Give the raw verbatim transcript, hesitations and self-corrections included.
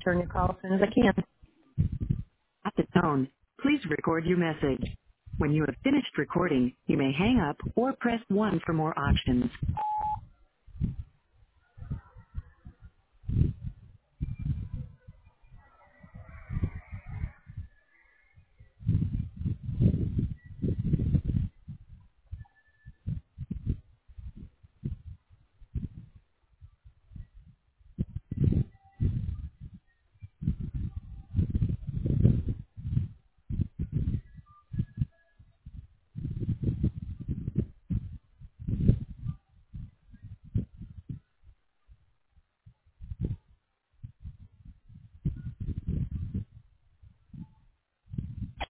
return your call as soon as I can. At the tone, please record your message. When you have finished recording, you may hang up or press one for more options.